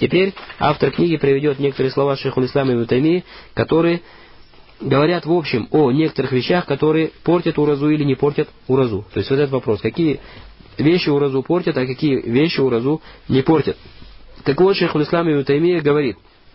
Теперь автор книги приведет некоторые слова шейху ислама ибн Таймии, которые говорят в общем о некоторых вещах, которые портят уразу или не портят уразу. То есть вот этот вопрос, какие вещи уразу портят, а какие вещи уразу не портят. Так вот, шейху ислама ибн Таймия говорит: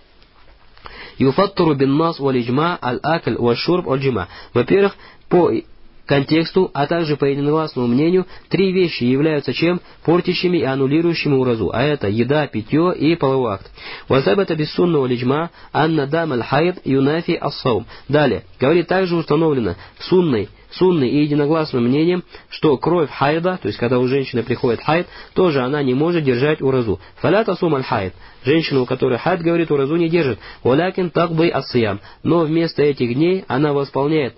«Юфаттуру бин нас валь иджма аль-акль валь шурб валь джима». Во-первых, по контексту, а также по единогласному мнению, три вещи являются чем? Портящими и аннулирующими уразу. А это еда, питье и половой акт. «Вазабата биссунна валь иджма анна дам аль-хайд юнафи ас-саум». Далее, говорит, также установлено сунной и единогласным мнением, что кровь хайда, то есть когда у женщины приходит хайд, тоже она не может держать уразу. «Фаля тасум аль-хайд». Женщина, у которой хайд, говорит, уразу не держит. «Валякин такбай ас-сиям». Но вместо этих дней она восполняет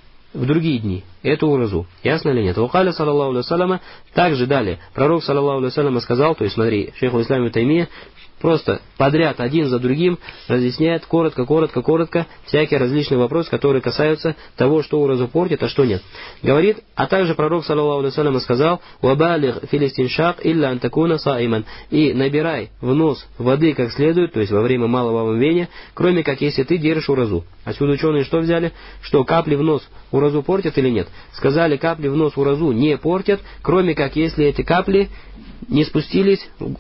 в другие дни эту уразу. Ясно или нет? Вахаля саллаллаху алейхи вассаляма, также далее. Пророк саллаллаху алейхи вассаляма сказал, то есть смотри, шейху ислам ибн Таймия просто подряд один за другим разъясняет коротко всякие различные вопросы, которые касаются того, что уразу портит, а что нет. Говорит, а также пророк саллаллаху алейхи вассаляма сказал: «Вабалих филистиншак илля антакуна саиман». И набирай в нос воды как следует, то есть во время малого омовения, кроме как если ты держишь уразу. Отсюда ученые что взяли? Что капли в нос уразу портят или нет? Сказали, капли в нос уразу не портят, кроме как если эти капли не спустились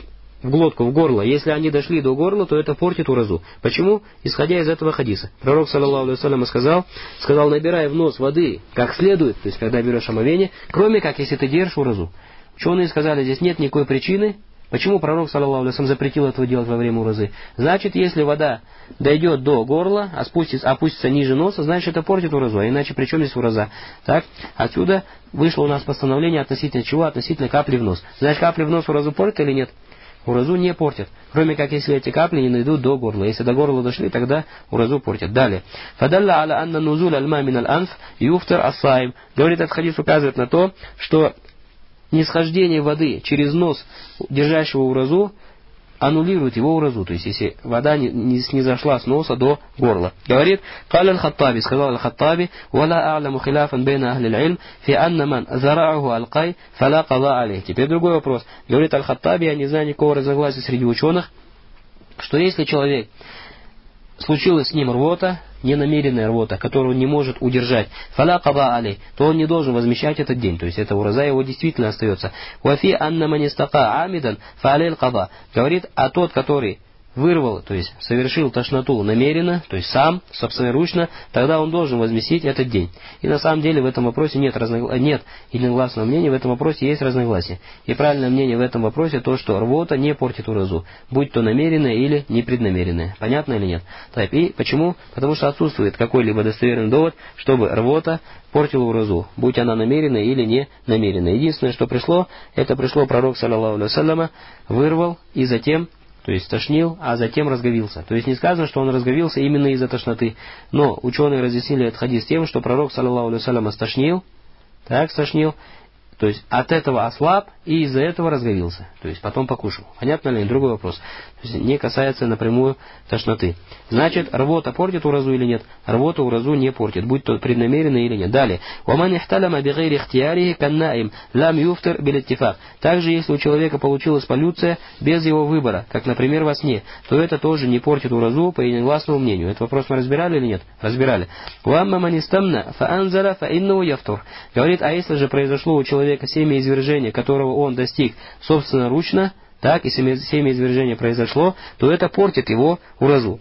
в глотку, в горло. Если они дошли до горла, то это портит уразу. Почему? Исходя из этого хадиса. Пророк, саллаллаху алейхи вассалям, сказал, набирай в нос воды как следует, то есть когда берешь омовение, кроме как если ты держишь уразу. Ученые сказали, здесь нет никакой причины, почему пророк, саллаллаху алейхи вассалям, запретил этого делать во время уразы. Значит, если вода дойдет до горла, опустится ниже носа, значит, это портит уразу. А иначе при чем здесь ураза? Так, отсюда вышло у нас постановление относительно чего? Относительно капли в нос. Значит, капли в нос уразу портят или нет? Уразу не портят, кроме как если эти капли не найдут до горла. Если до горла дошли, тогда уразу портят. Далее. «Фадалла аля анна нузуль аль-ма мин аль-анф юфтар ас-саим». Говорит, этот хадис указывает на то, что нисхождение воды через нос держащего уразу аннулирует его уразу, то есть если вода не зашла с носа до горла. Говорит, «Каля аль-Хаттаби», сказал аль-Хаттаби, «Вала а'ламу хиляфан бейна ахли аль-илм, фи анна ман зарa'аху аль-кай, фала кала алейх». Теперь другой вопрос. Говорит аль-Хаттаби, я не знаю никакого разногласия среди ученых, что если человек, случилась с ним рвота, ненамеренная рвота, которую он не может удержать, фаля када алей, то он не должен возмещать этот день, то есть эта ураза его действительно остается. Вафи анна манистака амидан фаалель када. Говорит, а тот, который вырвал, то есть совершил тошноту намеренно, то есть сам, собственноручно, тогда он должен возместить этот день. И на самом деле в этом вопросе нет единогласного мнения, в этом вопросе есть разногласие. И правильное мнение в этом вопросе то, что рвота не портит уразу, будь то намеренная или непреднамеренная. Понятно или нет? Так, и почему? Потому что отсутствует какой-либо достоверный довод, чтобы рвота портила уразу, будь она намеренная или не намеренная. Единственное, что пришло, это пришло пророк, саллаллаху алейхи вассаляма, вырвал и затем, то есть тошнил, а затем разговился. То есть не сказано, что он разговился именно из-за тошноты. Но ученые разъяснили этот хадис тем, что пророк, саллаллаху алейхи вассалям, стошнил, то есть от этого ослаб и из-за этого разговился. То есть потом покушал. Понятно ли? Другой вопрос. То есть не касается напрямую тошноты. Значит, рвота портит уразу или нет? Рвота уразу не портит, будь то преднамеренно или нет. Далее. وَمَنْ احْتَلَمَ بِغَيْرِ اخْتِيَارِهِ كَالنَّائِمْ لَمْ يُفْتِرْ بِالِاتِّفَاقِ. Также, если у человека получилась полюция без его выбора, как, например, во сне, то это тоже не портит уразу по единогласному мнению. Этот вопрос мы разбирали или нет? Разбирали. وَأَمَّا مَنِ اسْتَمْنَ فَأَنْزَلَ فَإِنَّهُ يَفْتُرْ. Говорит, а если же произошло у человека семяизвержение, которого он достиг собственноручно, так, и семяизвержение произошло, то это портит его уразу.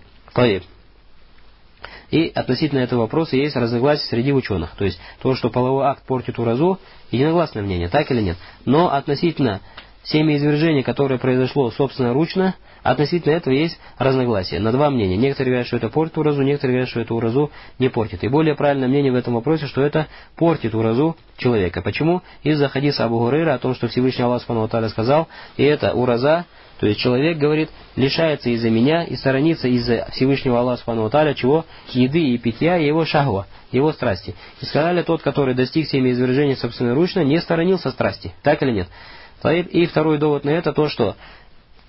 И относительно этого вопроса есть разногласия среди ученых. То есть, то, что половой акт портит уразу, единогласное мнение, так или нет. Но относительно семяизвержения, которое произошло собственноручно, относительно этого есть разногласия. На два мнения. Некоторые говорят, что это портит уразу, некоторые говорят, что это уразу не портит. И более правильное мнение в этом вопросе, что это портит уразу человека. Почему? Из-за хадиса Абу Гурейра о том, что Всевышний Аллах Субхану ва Тааля сказал, и это ураза, то есть человек, говорит, лишается из-за меня и сторонится из-за Всевышнего Аллаха Субхану ва Тааля чего? Еды и питья, и его шахва, его страсти. И сказали, тот, который достиг семяизвержения собственноручно, не сторонился страсти. Так или нет? И второй довод на это то, что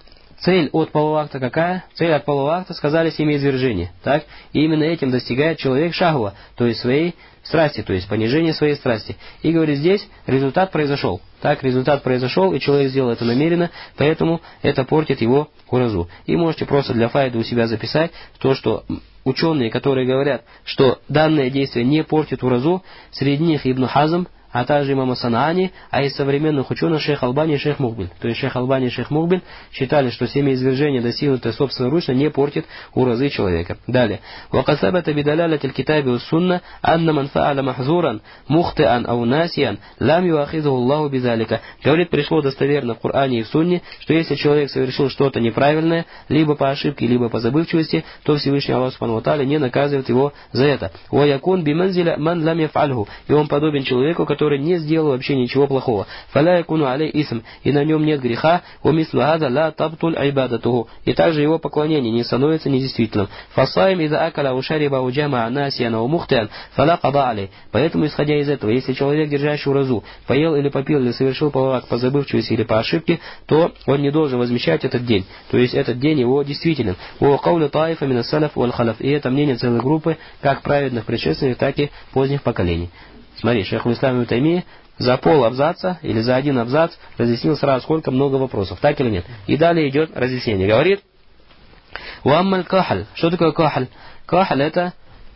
Цель от полового акта какая? Цель от полового акта, сказали, семяизвержение. Так? И именно этим достигает человек шахва, то есть своей страсти, то есть понижение своей страсти. И говорит, здесь результат произошел. Так, результат произошел, и человек сделал это намеренно, поэтому это портит его уразу. И можете просто для файда у себя записать то, что ученые, которые говорят, что данное действие не портит уразу, среди них Ибн Хазм, а также имам Санаани, а из современных ученых шейх Албани и шейх Мукбиль. То есть шейх Албани и шейх Мукбиль считали, что семяизвержение, достигнутое собственноручно, не портит уразы человека. Далее. وَقَدْ ثَبَتَ بِدَلَالَةِ الْكِتَابِ وَالسُّنَّةِ أَنَّ مَنْ فَعَلَ مَحْظُورًا مُخْطِئًا أَوْ نَاسِيًا لَمْ يُؤَخِذْهُ اللَّهُ بِذَلِكَ. Говорит, пришло достоверно в Коране и в Сунне, что если человек совершил что-то неправильное, либо по ошибке, либо по забывчивости, то Всевышний Аллах Субхану ва Тааля не наказывает его за это. وَيَكُنْ بِمَنْزِلَ مَنْ لَمْ يَفْعَلْهُ. И он подобен человеку, который не сделал вообще ничего плохого. فَلَا يَكُنُ عَلَيْهِ إِثْمٌ. И на нем нет греха. وَمِثْلُ هَذَا لَا تَبْطُلْ عِبَادَتُهُ. И также его поклонение не становится недействительным. فَالصَّائِمْ إِذَا أَكَلَ وَشَرِبَ وَجَمَعَ نَاسِيًا وَمُخْطِئًا فَلَا قَضَاءَ عَلَيْهِ. Поэтому, исходя из этого, если человек, держащий уразу, поел или попил, или совершил половой акт по забывчивости или по ошибке, то он не должен возмещать этот день. То есть этот день его действителен. وَقَوْلُ طَائِفَ مِنَ السَّلَفِ وَالْخَلَفِ. И это мнение целой группы, как праведных предшественников, так и поздних поколений. Смотри, шейх Ислам ибн Таймия за пол абзаца или за один абзац разъяснил сразу сколько много вопросов, так или нет. И далее идет разъяснение. Говорит, «Уаммаль кахаль». Что такое кахаль? Кахаль это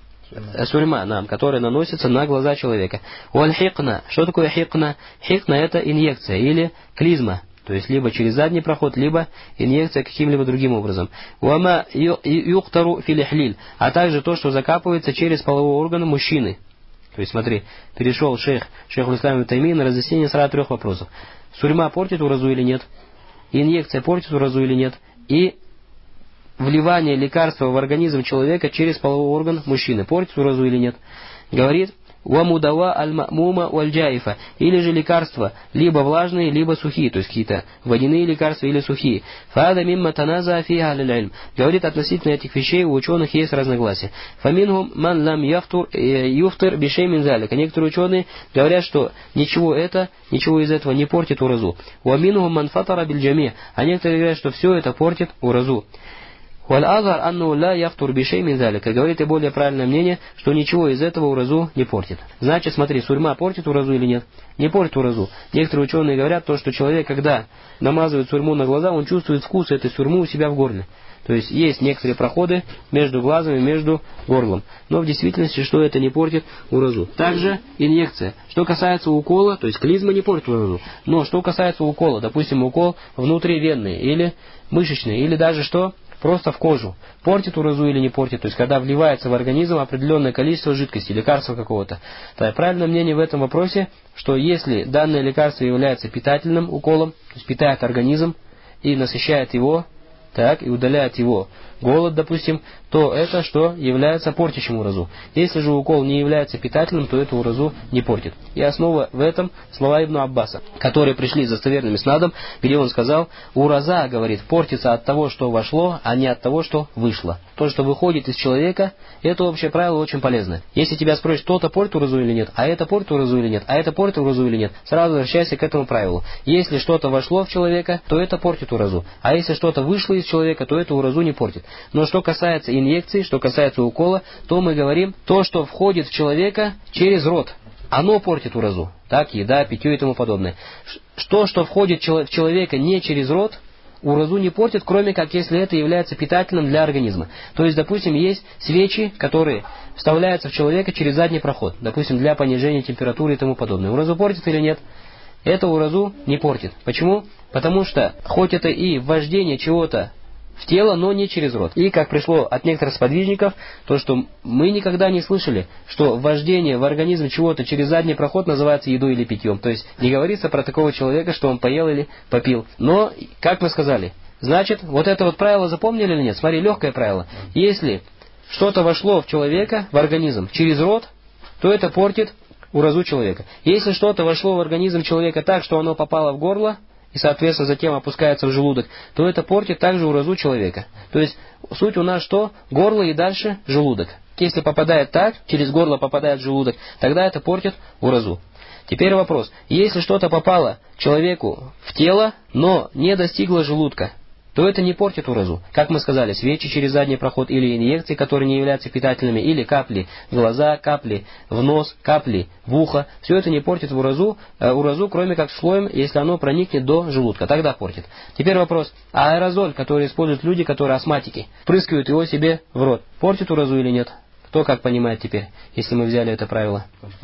сурьма, которая наносится на глаза человека. «Уаль хикна». Что такое хикна? Хикна это инъекция или клизма. То есть либо через задний проход, либо инъекция каким-либо другим образом. «Уама юктару филихлиль». А также то, что закапывается через половой орган мужчины. То есть, смотри, перешел шейх Ислам ибн Таймия на разъяснение сразу 3 вопросов. Сурьма портит уразу или нет? Инъекция портит уразу или нет? И вливание лекарства в организм человека через половой орган мужчины портит уразу или нет? Говорит, «Вамудава аль-ма'мума валь-джаифа». Или же лекарства, либо влажные, либо сухие, то есть какие-то водяные лекарства или сухие. «Фаада мимма таназа фиха аль-ильм». Говорит, относительно этих вещей у ученых есть разногласия. «Фаминхум ман лам юфтир бишей мин залика». Некоторые ученые говорят, что ничего из этого не портит уразу. «Ваминхум ман фатара биль-джами». А некоторые говорят, что все это портит уразу. «Валь-азар анну ла яфтур бишей мин залика». Говорит и более правильное мнение, что ничего из этого уразу не портит. Значит, смотри, сурьма портит уразу или нет? Не портит уразу. Некоторые ученые говорят, что человек, когда намазывает сурьму на глаза, он чувствует вкус этой сурьмы у себя в горле. То есть есть некоторые проходы между глазами, между горлом. Но в действительности, что это не портит уразу. Также инъекция. Что касается укола, то есть клизма не портит уразу. Но что касается укола, допустим, укол внутривенный или мышечный, или даже что? Просто в кожу. Портит уразу или не портит? То есть, когда вливается в организм определенное количество жидкости, лекарства какого-то. Правильное мнение в этом вопросе, что если данное лекарство является питательным уколом, то есть питает организм и насыщает его, и удаляет его голод, допустим, то это что является портящим уразу. Если же укол не является питательным, то это уразу не портит. И основа в этом слова Ибн Аббаса, которые пришли с достоверным иснадом, где он сказал, ураза, говорит, портится от того, что вошло, а не от того, что вышло. То, что выходит из человека, это общее правило очень полезное. Если тебя спросят, что-то портит уразу или нет, а это портит уразу или нет, а это портит уразу или нет, сразу возвращайся к этому правилу. Если что-то вошло в человека, то это портит уразу. А если что-то вышло из человека, то это уразу не портит. Но что касается инъекции, что касается укола, то мы говорим, то, что входит в человека через рот, оно портит уразу. Так, еда, питье и тому подобное. Что входит в человека не через рот, уразу не портит, кроме как если это является питательным для организма. То есть, допустим, есть свечи, которые вставляются в человека через задний проход, допустим, для понижения температуры и тому подобное. Уразу портит или нет? Это уразу не портит. Почему? Потому что, хоть это и ввождение чего-то в тело, но не через рот. И, как пришло от некоторых сподвижников, то, что мы никогда не слышали, что ввождение в организм чего-то через задний проход называется едой или питьем. То есть, не говорится про такого человека, что он поел или попил. Но, как мы сказали, значит, вот это вот правило запомнили или нет? Смотри, легкое правило. Если что-то вошло в человека, в организм, через рот, то это портит уразу человека. Если что-то вошло в организм человека так, что оно попало в горло, и, соответственно, затем опускается в желудок, то это портит также уразу человека. То есть, суть у нас что? Горло и дальше желудок. Если попадает так, через горло попадает в желудок, тогда это портит уразу. Теперь вопрос. Если что-то попало человеку в тело, но не достигло желудка, то это не портит уразу. Как мы сказали, свечи через задний проход или инъекции, которые не являются питательными, или капли в глаза, капли в нос, капли в ухо, все это не портит уразу, кроме как слоем, если оно проникнет до желудка, тогда портит. Теперь вопрос, а аэрозоль, который используют люди, которые астматики, впрыскивают его себе в рот, портит уразу или нет? Кто как понимает теперь, если мы взяли это правило?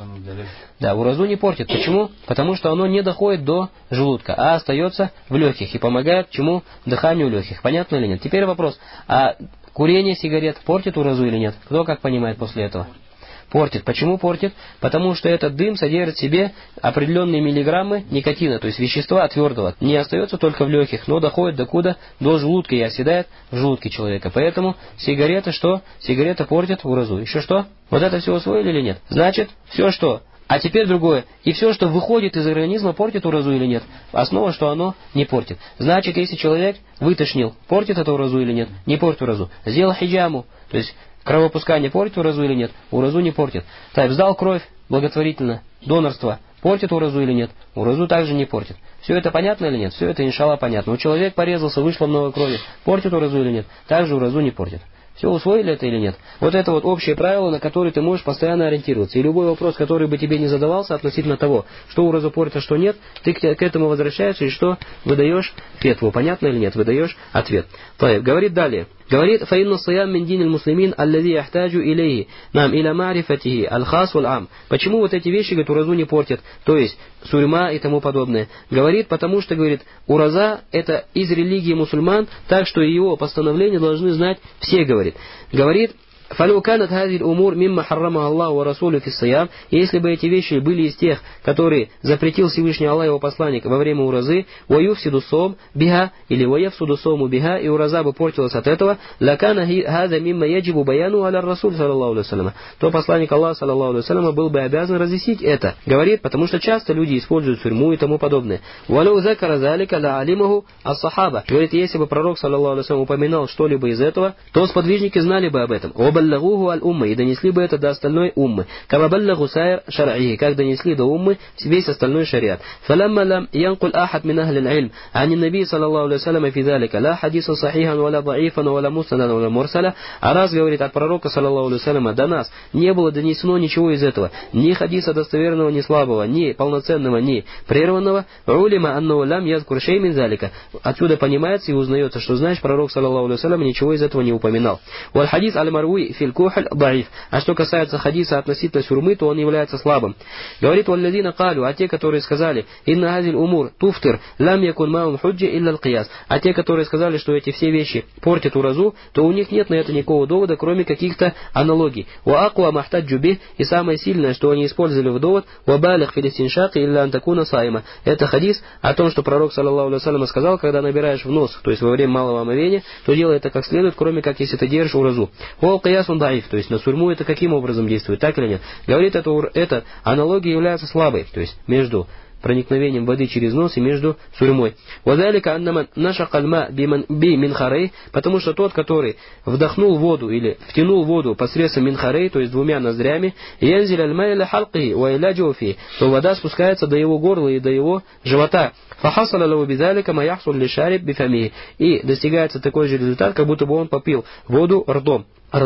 Да, уразу не портит. Почему? Потому что оно не доходит до желудка, а остается в легких и помогает чему? Дыханию легких. Понятно или нет? Теперь вопрос, а курение сигарет портит уразу или нет? Кто как понимает после этого? Портит. Почему портит? Потому что этот дым содержит в себе определенные миллиграммы никотина, то есть вещества твердого. Не остается только в легких, но доходит докуда? До желудка и оседает в желудке человека. Поэтому сигарета что? Сигарета портит уразу. Еще что? Вот это все усвоили или нет? Значит, все что? А теперь другое. И все, что выходит из организма, портит уразу или нет? Основа, что оно не портит. Значит, если человек вытошнил, портит это уразу или нет? Не портит уразу. Сделал хиджаму, то есть кровопускание портит уразу или нет? Уразу не портит. Так, сдал кровь благотворительно, донорство, портит уразу или нет? Уразу также не портит. Все это понятно или нет? Все это, иншаллах, понятно. Человек порезался, вышло много крови, портит уразу или нет? Также уразу не портит. Все, усвоили это или нет? Вот это вот общее правило, на которое ты можешь постоянно ориентироваться. И любой вопрос, который бы тебе не задавался относительно того, что уразу портит, а что нет, ты к этому возвращаешься и что? Выдаешь фетву. Понятно или нет? Выдаешь ответ. Говорит далее. Говорит, فإن الصيام من دين المسلمين الذي يحتاج إليه нам إلى معرفته الخاص والعام. Почему вот эти вещи, говорит, уразу не портят? То есть, сурьма и тому подобное. Говорит, потому что, говорит, ураза это из религии мусульман, так что его постановления должны знать все, говорит. Говорит, فَلَوْ كَانَتْ هَذِهِ الْأُمُورِ مِمَّا حَرَّمَهَا اللَّهُ وَرَسُولُهُ فِي الصِّيَامِ. Если бы эти вещи были из тех, которые запретил Всевышний Аллах и его посланник во время уразы, وَيُفْسِدُ الصَّوْمُ بِهَا или وَيَفْسُدُ الصَّوْمُ بِهَا, и ураза бы портилась от этого, لَكَانَ هَذَا مِمَّا يَجِبُ بَيَانُهُ عَلَى الرَّسُولِ صلى الله عليه وسلم. То посланник Аллаха صلى الله عليه وسلم был бы обязан разъяснить это. Говорит, потому что часто люди используют сурьму и тому подобное. وَلَوْ ذَكَرَ ذَلِكَ لَعَلِمَهُ الصَّحَابَةُ. Говорит, если бы пророк صلى الله عليه وسلم упоминал что-либо из этого, то сподвижники знали бы об этом. وَبَلَّغُوهُ الْأُمَّةِ, и донесли бы это до остальной уммы. كَمَا بَلَّغُوا سَائِرَ شَرْعِهِ, как донесли до уммы весь остальной шариат. فَلَمَّا لَمْ يَنْقُلْ أَحَدْ مِنْ أَهْلِ الْعِلْمِ عَنِ النَّبِيِّ صلى الله عليه وسلم في ذلك لا حديثا صحيحا ولا ضعيفا ولا مسندا ولا مرسلا. А раз, говорит, от пророка саллаллаху алейхи вассаляма до нас не было донесено ничего из этого, ни хадиса достоверного, ни слабого, ни полноценного, ни прерванного, улима аннаху лам язкур шей мин залика. Отсюда понимается и узнается, что, знаешь, пророк саллаллаху алейхи вассалям ничего из этого не упоминал. Валь хадис аль-марвуи фил кухль даиф. А что касается хадиса относительно сурьмы, то он является слабым. Говорит, валладина калю, а те, которые сказали, инна хазиль умур туфтир лам якун маум худжи илля аль-кияс. А те, которые сказали, что эти все вещи портят уразу, то у них нет на это никакого довода, кроме каких-то аналогий. Ва аква махтаджу бих, и самое сильное, что они использовали в довод, ва балих филистиншак илля антакуна сайма. Это хадис о том, что пророк саллаллаху алейхи вассалям сказал, когда набираешь в нос, то есть во время малого омовения, то делай это как следует, кроме как если ты держишь уразу. Ва аль-киясун даиф, то есть на сурьму это каким образом действует, так или нет? Говорит, это аналогия является слабой, то есть между проникновением воды через нос и между сурьмой. Вадалика аннаман нашакальма би минхарей, потому что тот, который вдохнул воду или втянул воду посредством минхарей, то есть двумя ноздрями, янзиль аль-майля халqi ва иляджу фи, то вода спускается до его горла и до его живота. Фахасала лаву бидалика ма яхсул лишариб бифамии, и достигается такой же результат, как будто бы он попил воду ртом.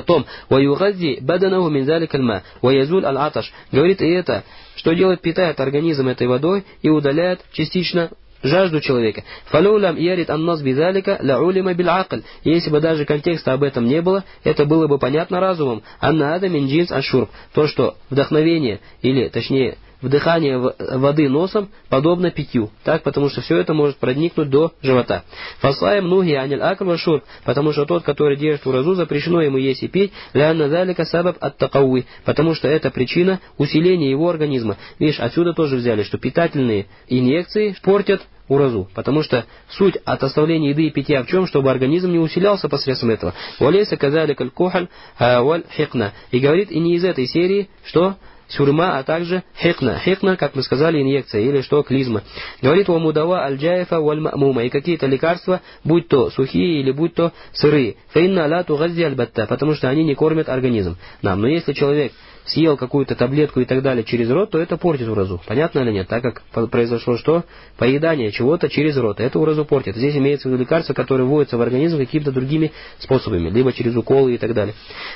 وَيُغَذِّي بَدَنَهُ مِنْ ذَلِكَ الْمَاءِ وَيَزُولْ الْعَطَشِ. Говорит, и это, что делает, питает организм этой водой и удаляет частично жажду человека. فَلَوْ لَمْ يَرِدْ النَّصْ بِذَلِكَ لَعُلِمَ بِالْعَقْلِ. Если бы даже контекста об этом не было, это было бы понятно разумом. أَنَّ هَذَا مِنْ جِنْسِ الشُّرْبِ. То, что вдохновение, или точнее вдыхание воды носом подобно питью, так, потому что все это может проникнуть до живота. Фасаем нуги аниль акл вашур, потому что тот, который держит уразу, запрещено ему есть и пить, лянна залика сабаб ат-такауи, потому что это причина усиления его организма. Видишь, отсюда тоже взяли, что питательные инъекции портят уразу, потому что суть от оставления еды и питья в чем? Чтобы организм не усилялся посредством этого. Валейса казалик аль-кухаль валь хикна. И говорит, и не из этой серии, что сурьма, а также хикна. Хикна, как мы сказали, инъекция, или что, клизма. Говорит, ва мудава аль-джайфа валь-ма'мума, и какие-то лекарства, будь то сухие или будь то сырые. Фаинна ла тугаззи аль-батта, потому что они не кормят организм. Но если человек съел какую-то таблетку и так далее через рот, то это портит уразу. Понятно или нет? Так как произошло что? Поедание чего-то через рот. Это уразу портит. Здесь имеется в виду лекарства, которые вводятся в организм какими-то другими способами, либо через уколы и так далее.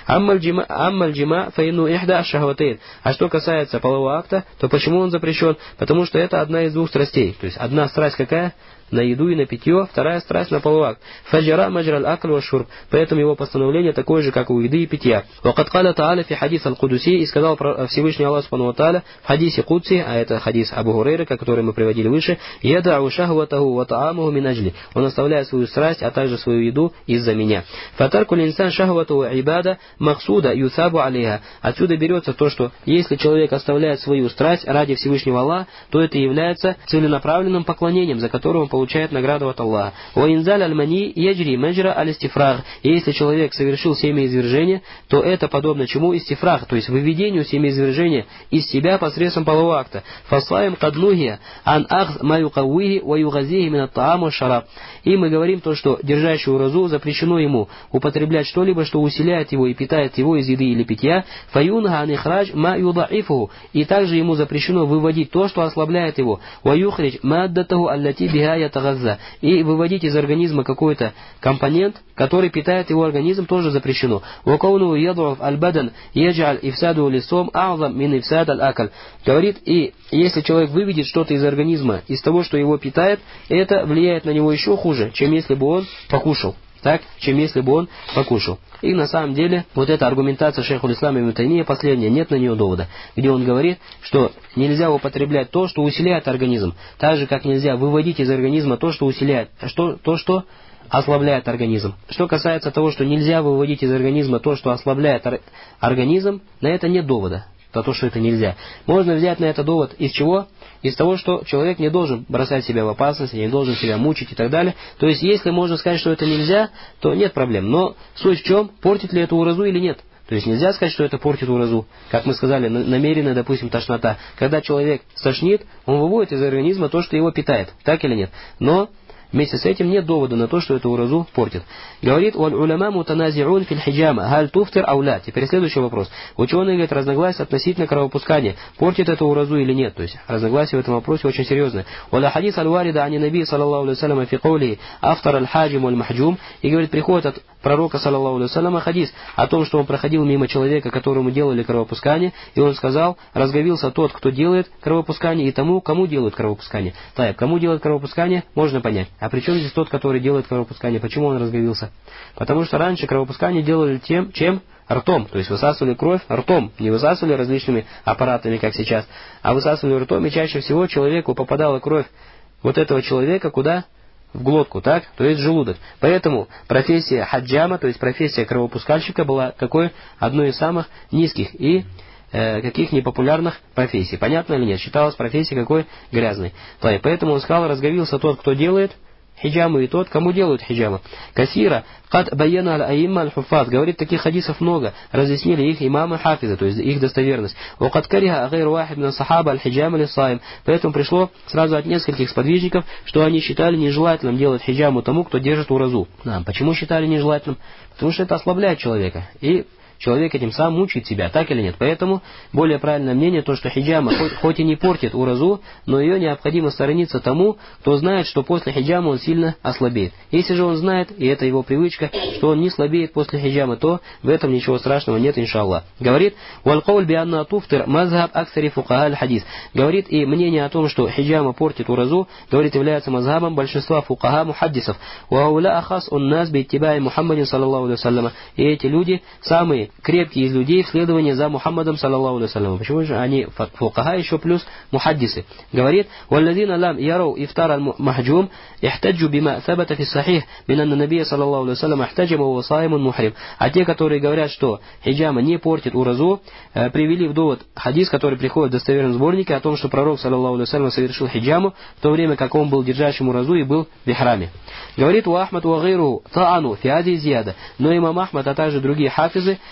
Аммаль-джима фаину ихда шахватейн. А что касается полового акта, то почему он запрещен? Потому что это одна из двух страстей. То есть одна страсть какая? На еду и на питье, вторая страсть на половой акт. Фаджара маджраль акль ва шурб. Поэтому его постановление такое же, как у еды и питья. Вакад каля та'аля фи хадис аль-Кудуси, и сказал Всевышний Аллах Субхану ва Тааля в хадисе Кудси, а это хадис Абу Хурейры, который мы приводили выше, ядау шахватаху ва та'амуху мин аджли. Он оставляет свою страсть, а также свою еду из-за меня. Фатарку линсан шахвату ибада максуда юсабу алейха. Отсюда берется то, что если человек оставляет свою страсть ради Всевышнего Аллаха, то это является целенаправленным поклонением, за которым он получает награду от Аллаха. Уинзаль аль-мани яджри маджра аль-истифраг. И если человек совершил семяизвержение, то это подобно чему? Истифраг, то есть выведению семяизвержения из себя посредством полового акта. Фаслаем каднухия ан ахз ма юкаввихи ва югазихи мин ат-таам ва шараб. И мы говорим то, что держащий уразу запрещено ему употреблять что-либо, что усиляет его и питает его из еды или питья. Фаюнга ан ихрадж ма юдаифуху. И также ему запрещено выводить то, что ослабляет его. Ва юхридж маддатаху аллати биха ятагазза. И выводить из организма какой-то компонент, который питает его организм, тоже запрещено. Ва кауну ядуф аль-бадан яджаль ифсаду лисом а'зам мин ифсад аль-акл. Говорит, и если человек выведет что-то из организма, из того, что его питает, это влияет на него еще хуже, чем если бы он покушал. Так, чем если бы он покушал. И на самом деле, вот эта аргументация шейху ислама ибн Таймия, последняя, нет на нее довода, где он говорит, что нельзя употреблять то, что усиляет организм, так же, как нельзя выводить из организма то, что усиляет, то, что ослабляет организм. Что касается того, что нельзя выводить из организма то, что ослабляет организм, на это нет довода. То, что это нельзя. Можно взять на это довод из чего? Из того, что человек не должен бросать себя в опасность, не должен себя мучить и так далее. То есть, если можно сказать, что это нельзя, то нет проблем. Но суть в чем? Портит ли это уразу или нет? То есть, нельзя сказать, что это портит уразу. Как мы сказали, намеренная, допустим, тошнота. Когда человек стошнит, он выводит из организма то, что его питает. Так или нет? Но вместе с этим нет довода на то, что это уразу портит. Говорит, «Валь уляма мутанази'ун филь хиджама, галь туфтир ауля». Теперь следующий вопрос. Ученые говорят, разногласия относительно кровопускания. Портит это уразу или нет? То есть, разногласия в этом вопросе очень серьезные. «Валя хадис аль-варида ани наби, саллаллаху алейхи салям, фи каули, автор аль-хаджим аль-махджум». И говорит, приходит от пророка, саллаллаху алейхи салям, хадис о том, что он проходил мимо человека, которому делали кровопускание, и он сказал, разговился тот, кто делает кровопускание, и тому, кому делают кровопускание. Так, кому делают кровопускание, можно понять. А при чем здесь тот, который делает кровопускание? Почему он разговился? Потому что раньше кровопускание делали чем? Ртом. То есть высасывали кровь ртом. Не высасывали различными аппаратами, как сейчас, а высасывали ртом, и чаще всего человеку попадала кровь вот этого человека куда? В глотку, так? То есть в желудок. Поэтому профессия хаджама, то есть профессия кровопускальщика, была какой? Одной из самых низких и каких непопулярных профессий. Понятно или нет? Считалась профессией какой? Грязной. Поэтому он сказал, разговился тот, кто делает хиджаму, и тот, кому делают хиджаму. Касира, кад баяна аль-аимма аль-хуффаз. Говорит, таких хадисов много. Разъяснили их имамы хафизы, то есть их достоверность. Вакад кариха агайру вахид мин сахаба аль-хиджама лиссаим. Поэтому пришло сразу от нескольких сподвижников, что они считали нежелательным делать хиджаму тому, кто держит уразу. Почему считали нежелательным? Потому что это ослабляет человека. И человек этим сам мучает себя, так или нет? Поэтому более правильное мнение то, что хиджама хоть и не портит уразу, но ее необходимо сторониться тому, кто знает, что после хиджама он сильно ослабеет. Если же он знает, и это его привычка, что он не слабеет после хиджама, то в этом ничего страшного нет, иншаллах. Говорит, «Валкауль бианна туфтир мазхаб аксари фукаха аль-хадис». Говорит, и мнение о том, что хиджама портит уразу, говорит, является мазхабом большинства фукаха мухаддисов. «Вауля ахас уннас биттибай Мухаммадин саллаллаху алейхи вассаляма». И эти люди самые крепкие из людей в следовании за Мухаммадом саллаллаху алейхи вассалям. Почему же они фукаха еще плюс мухаддисы? Говорит, «Валладина лам ярау ифтар аль-махджум ихтаджу бима сабата фи сахих мин анна набия саллаллаху алейхи вассалям ихтаджама ва саимун мухрим». А те, которые говорят, что хиджама не портит уразу, привели в довод хадис, который приходит в достоверном сборнике о том, что пророк саллаллаху алейхи вассалям совершил хиджаму в то время, как он был держащим уразу и был в ихраме. Говорит, «Ва Ахмад ва гайру та'ану фи ади зияда». Но имам Ахмад, а также другие хафизы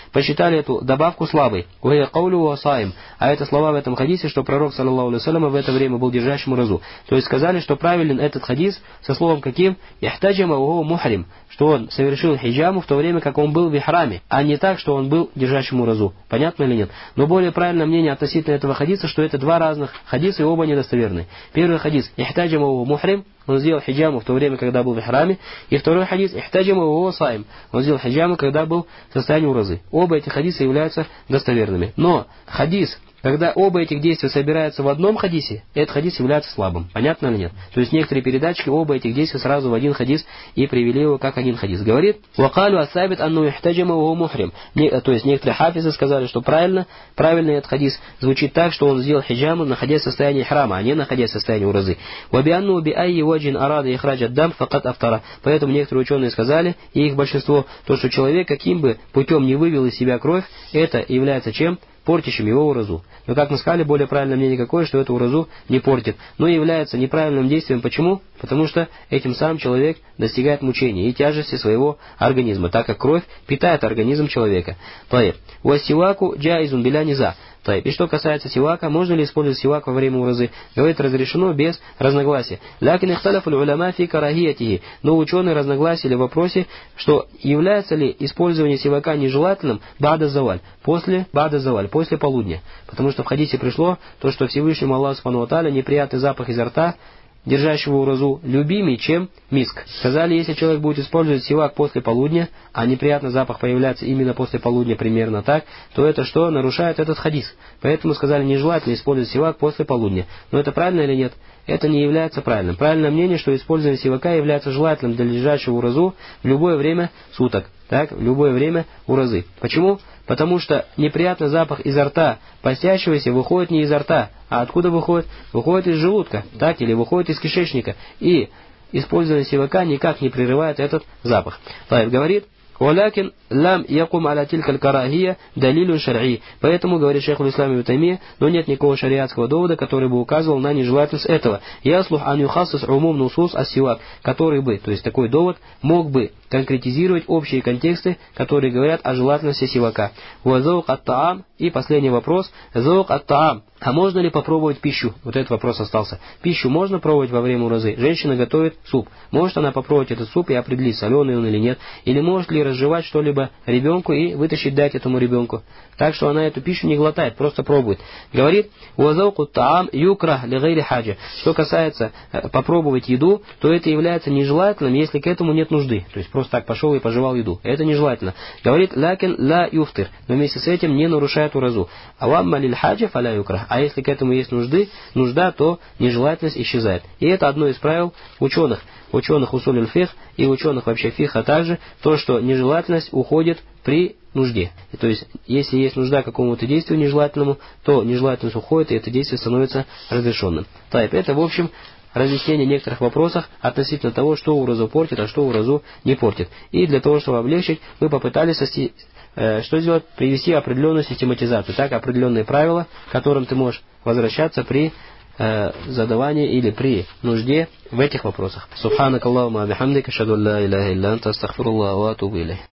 посчитали эту добавку слабой. «Уэ каулю ва саим». А это слова в этом хадисе, что пророк, саллаллаху алейхи вассалям, в это время был держащим уразу. То есть сказали, что правилен этот хадис со словом каким? «Ихтаджама ва мухрим», что он совершил хиджаму в то время, как он был в ихраме, а не так, что он был держащим уразу. Понятно или нет? Но более правильное мнение относительно этого хадиса, что это два разных хадиса, и оба недостоверны. Первый хадис «Ихтаджама ва мухрим», он сделал хиджаму в то время, когда был в ихраме. И второй хадис «Ихтаджама ва саим», он сделал хиджаму, когда был в состоянии уразы. Оба этих хадиса являются достоверными. Но хадис, когда оба этих действия собираются в одном хадисе, этот хадис является слабым. Понятно или нет? То есть некоторые передатчики оба этих действия сразу в один хадис и привели его как один хадис. Говорит, «Вакалю асабит анну ихтаджама ва мухрим». То есть некоторые хафизы сказали, что правильный этот хадис звучит так, что он сделал хиджаму, находясь в состоянии храма, а не находясь в состоянии уразы. «Вабианну би айи ваджин арада ихрадж аддам факат автара». Поэтому некоторые ученые сказали, и их большинство, то, что человек каким бы путем не вывел из себя кровь, это является чем? Портящим его уразу. Но, как мы сказали, более правильное мнение какое, что это уразу не портит, но является неправильным действием. Почему? Потому что этим самым человек достигает мучения и тяжести своего организма, так как кровь питает организм человека. «Уассиваку джаизун биля низа». И что касается сивака, можно ли использовать сивак во время уразы? Говорит, разрешено без разногласия. Лякин ихталяфу уляма фи карахиятихи. Но ученые разногласили в вопросе, что является ли использование сивака нежелательным бада заваль, после полудня. Потому что в хадисе пришло то, что Всевышнему Аллаху субхану ва тааля неприятный запах изо рта держащего уразу любимый, чем миск. Сказали, если человек будет использовать сивак после полудня, а неприятный запах появляется именно после полудня примерно так, то это что? Нарушает этот хадис. Поэтому сказали, нежелательно использовать сивак после полудня. Но это правильно или нет? Это не является правильным. Правильное мнение, что использование сивака является желательным для лежащего уразу в любое время суток. Так, в любое время уразы. Почему? Потому что неприятный запах изо рта постящегося выходит не изо рта, а откуда выходит? Выходит из желудка, так, или выходит из кишечника. И использование сивака никак не прерывает этот запах. Таиф говорит, «Валякин лам якум аля тилькаль карахия далилюн шар'и». Поэтому, говорит шейх ул-Ислам ибн Таймия, но нет никакого шариатского довода, который бы указывал на нежелательность этого. Яслух ан юхассас умум нусус ас-сивак, который бы, то есть такой довод, мог бы конкретизировать общие контексты, которые говорят о желательности сивака. Вазаук ат-таам. И последний вопрос. Заук ат-таам. А можно ли попробовать пищу? Вот этот вопрос остался. Пищу можно пробовать во время уразы? Женщина готовит суп. Может она попробовать этот суп и определить, соленый он или нет? Или может ли разжевать что-либо ребенку и вытащить, дать этому ребенку? Так что она эту пищу не глотает, просто пробует. Говорит, «Уазауку таам юкрах лигайри хаджа». Что касается попробовать еду, то это является нежелательным, если к этому нет нужды. То есть просто так пошел и пожевал еду. Это нежелательно. Говорит, «Лякин ла юфтир». Но вместе с этим не нарушает уразу. «Авамма лиль хаджа фаля юкрах». А если к этому есть нужда, то нежелательность исчезает. И это одно из правил ученых усуль аль-фих и ученых вообще фиха также, то, что нежелательность уходит при нужде. И то есть, если есть нужда к какому-то действию нежелательному, то нежелательность уходит, и это действие становится разрешенным. Так, это, в общем, разъяснение некоторых вопросов относительно того, что уразу портит, а что уразу не портит. И для того, чтобы облегчить, мы попытались что сделать? Привести определенную систематизацию, так, определенные правила, к которым ты можешь возвращаться при задавании или при нужде в этих вопросах. Субханакаллахумма бихамдика, ашхаду ан ла иляха илля анта, астагфируллаха ва атубу илейх.